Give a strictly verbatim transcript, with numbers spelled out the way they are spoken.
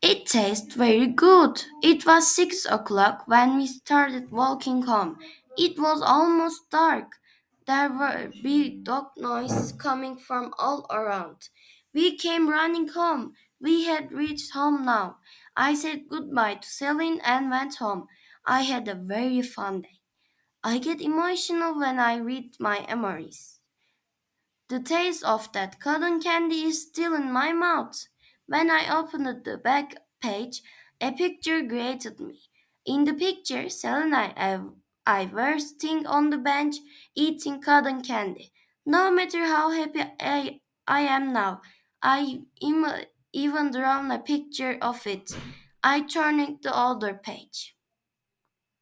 It tastes very good. It was six o'clock when we started walking home. It was almost dark. There were big dog noises coming from all around. We came running home. We had reached home now. I said goodbye to Celine and went home. I had a very fun day. I get emotional when I read my memories. The taste of that cotton candy is still in my mouth. When I opened the back page, a picture greeted me. In the picture, Selena and I were sitting on the bench eating cotton candy. No matter how happy I, I am now, I im- even drawn a picture of it. I turned the other page.